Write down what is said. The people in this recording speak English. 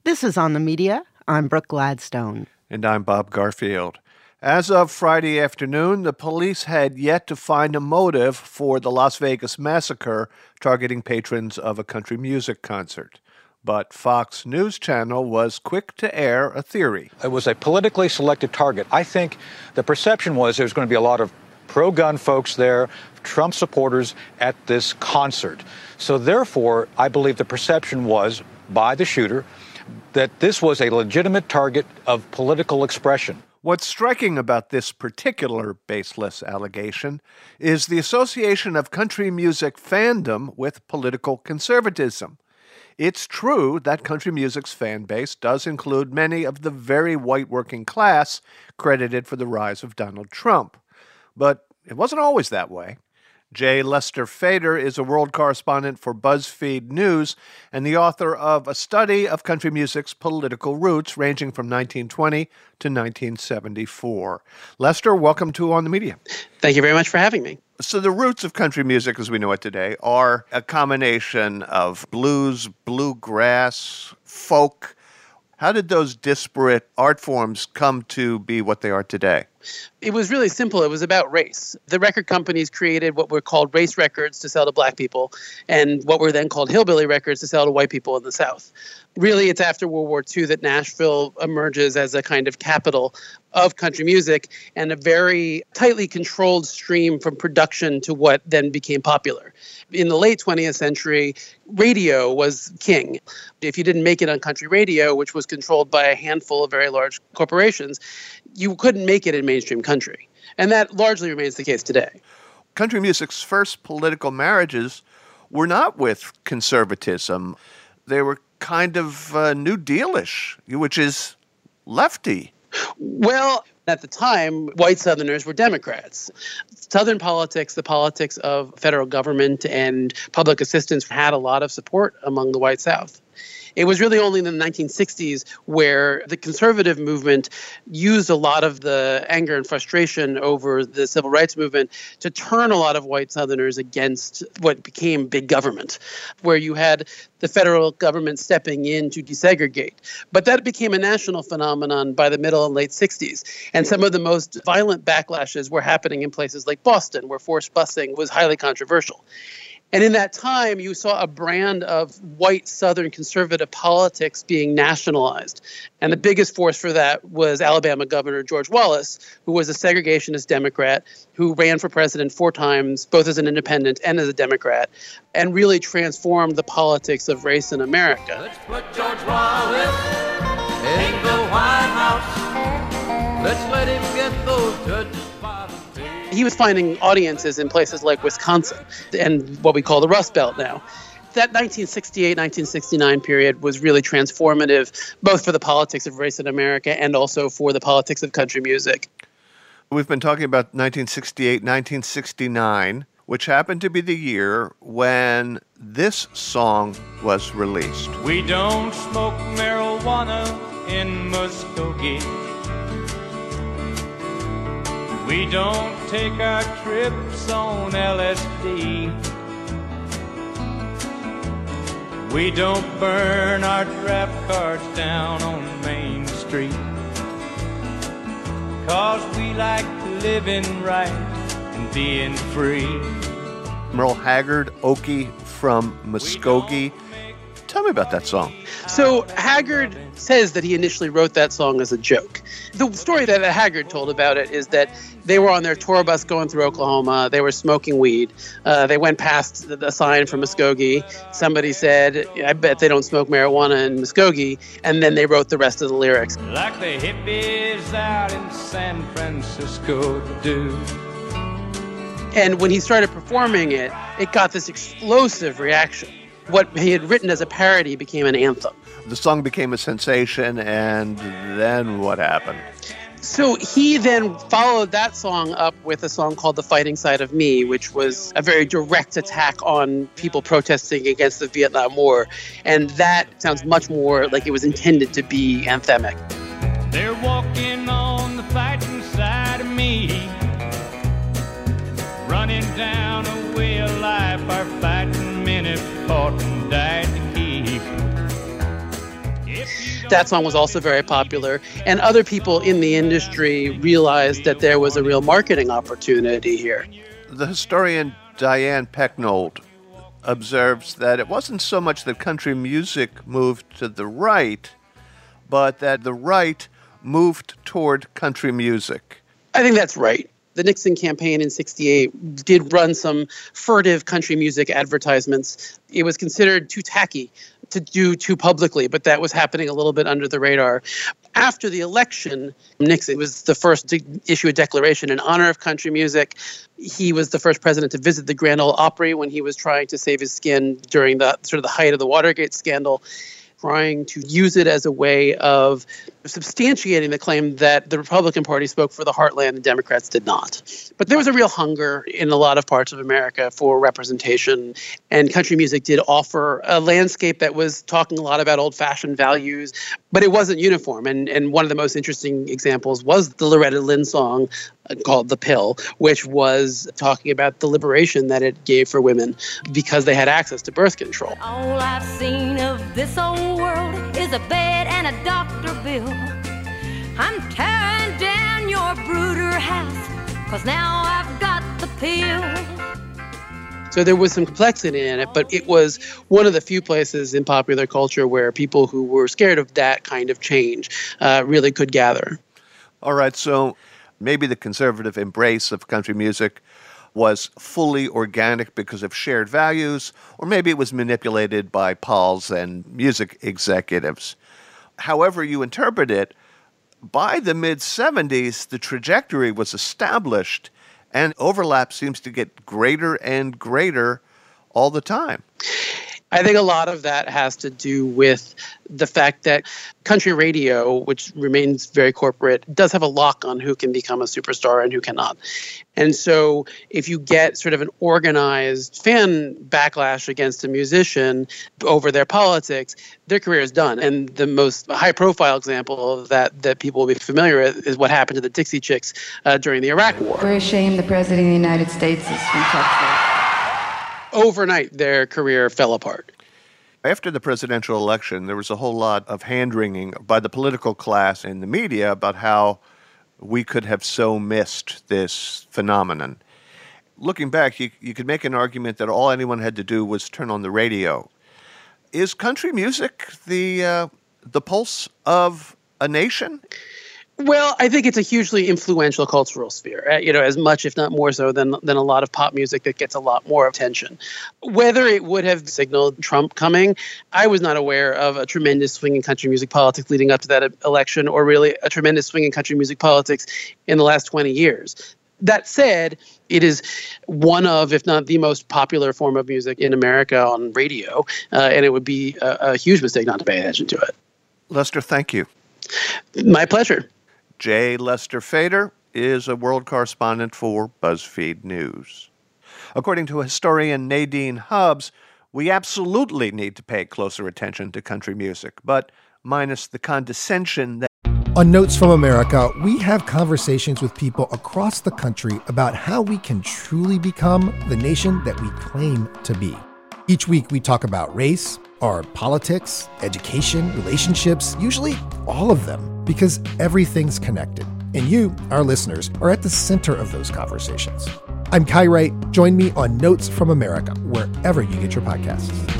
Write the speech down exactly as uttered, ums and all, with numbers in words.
This is On the Media. I'm Brooke Gladstone. And I'm Bob Garfield. As of Friday afternoon, the police had yet to find a motive for the Las Vegas massacre targeting patrons of a country music concert. But Fox News Channel was quick to air a theory. It was a politically selected target. I think the perception was there was going to be a lot of pro-gun folks there, Trump supporters at this concert. So therefore, I believe the perception was by the shooter that this was a legitimate target of political expression. What's striking about this particular baseless allegation is the association of country music fandom with political conservatism. It's true that country music's fan base does include many of the very white working class credited for the rise of Donald Trump. But it wasn't always that way. J. Lester Fader is a world correspondent for BuzzFeed News and the author of a study of country music's political roots ranging from nineteen twenty to nineteen seventy-four. Lester, welcome to On the Media. Thank you very much for having me. So the roots of country music as we know it today are a combination of blues, bluegrass, folk. How did those disparate art forms come to be what they are today? It was really simple. It was about race. The record companies created what were called race records to sell to black people and what were then called hillbilly records to sell to white people in the South. Really, it's after World War Two that Nashville emerges as a kind of capital of country music and a very tightly controlled stream from production to what then became popular. In the late twentieth century, radio was king. If you didn't make it on country radio, which was controlled by a handful of very large corporations, you couldn't make it in mainstream country. And that largely remains the case today. Country music's first political marriages were not with conservatism. They were kind of uh, New Deal-ish, which is lefty. Well, at the time, white Southerners were Democrats. Southern politics, the politics of federal government and public assistance, had a lot of support among the white South. It was really only in the nineteen sixties where the conservative movement used a lot of the anger and frustration over the civil rights movement to turn a lot of white Southerners against what became big government, where you had the federal government stepping in to desegregate. But that became a national phenomenon by the middle and late sixties. And some of the most violent backlashes were happening in places like Boston, where forced busing was highly controversial. And in that time, you saw a brand of white Southern conservative politics being nationalized. And the biggest force for that was Alabama Governor George Wallace, who was a segregationist Democrat who ran for president four times, both as an independent and as a Democrat, and really transformed the politics of race in America. Let's put George Wallace in the White House. Let's let him get those judges by the face. He was finding audiences in places like Wisconsin and what we call the Rust Belt now. That nineteen sixty-eight nineteen sixty-nine period was really transformative, both for the politics of race in America and also for the politics of country music. We've been talking about nineteen sixty-eight nineteen sixty-nine, which happened to be the year when this song was released. We don't smoke marijuana in Muskogee. We don't take our trips on L S D. We don't burn our draft cards down on Main Street. 'Cause we like living right and being free. Merle Haggard, Okie from Muskogee. Tell me about that song. So Haggard says that he initially wrote that song as a joke. The story that Haggard told about it is that they were on their tour bus going through Oklahoma. They were smoking weed. Uh, they went past the, the sign from Muskogee. Somebody said, I bet they don't smoke marijuana in Muskogee. And then they wrote the rest of the lyrics. Like the hippies out in San Francisco do. And when he started performing it, it got this explosive reaction. What he had written as a parody became an anthem. The song became a sensation, and then what happened? So he then followed that song up with a song called The Fighting Side of Me, which was a very direct attack on people protesting against the Vietnam War. And that sounds much more like it was intended to be anthemic. They're walking on the fighting side of me, running down a way of life our fighting men have fought and died to keep. That song was also very popular. And other people in the industry realized that there was a real marketing opportunity here. The historian Diane Pecknold observes that it wasn't so much that country music moved to the right, but that the right moved toward country music. I think that's right. The Nixon campaign in sixty-eight did run some furtive country music advertisements. It was considered too tacky to do too publicly, but that was happening a little bit under the radar. After the election, Nixon was the first to issue a declaration in honor of country music. He was the first president to visit the Grand Ole Opry when he was trying to save his skin during the sort of the height of the Watergate scandal, trying to use it as a way of substantiating the claim that the Republican Party spoke for the heartland and Democrats did not. But there was a real hunger in a lot of parts of America for representation, and country music did offer a landscape that was talking a lot about old-fashioned values, but it wasn't uniform. And, and one of the most interesting examples was the Loretta Lynn song called The Pill, which was talking about the liberation that it gave for women because they had access to birth control. All I've seen of this old world is a bed and a doctor bill. I'm tearing down your brooder house, 'cause now I've got the pill. So there was some complexity in it, but it was one of the few places in popular culture where people who were scared of that kind of change uh, really could gather. All right, so maybe the conservative embrace of country music was fully organic because of shared values, or maybe it was manipulated by Pauls and music executives. However you interpret it, by the mid-seventies, the trajectory was established, and overlap seems to get greater and greater all the time. I think a lot of that has to do with the fact that country radio, which remains very corporate, does have a lock on who can become a superstar and who cannot. And so if you get sort of an organized fan backlash against a musician over their politics, their career is done. And the most high-profile example of that that people will be familiar with is what happened to the Dixie Chicks uh, during the Iraq War. We're ashamed the President of the United States is from Texas. Overnight, their career fell apart. After the presidential election, there was a whole lot of hand-wringing by the political class and the media about how we could have so missed this phenomenon. Looking back, you, you could make an argument that all anyone had to do was turn on the radio. Is country music the uh, the pulse of a nation? Well, I think it's a hugely influential cultural sphere, you know, as much, if not more so, than than a lot of pop music that gets a lot more attention. Whether it would have signaled Trump coming, I was not aware of a tremendous swing in country music politics leading up to that election, or really a tremendous swing in country music politics in the last twenty years. That said, it is one of, if not the most popular form of music in America on radio, uh, and it would be a, a huge mistake not to pay attention to it. Lester, thank you. My pleasure. J. Lester Feder is a world correspondent for BuzzFeed News. According to historian Nadine Hubbs, we absolutely need to pay closer attention to country music, but minus the condescension that... On Notes from America, we have conversations with people across the country about how we can truly become the nation that we claim to be. Each week we talk about race, our politics, education, relationships, usually all of them, because everything's connected. And you, our listeners, are at the center of those conversations. I'm Kai Wright. Join me on Notes from America, wherever you get your podcasts.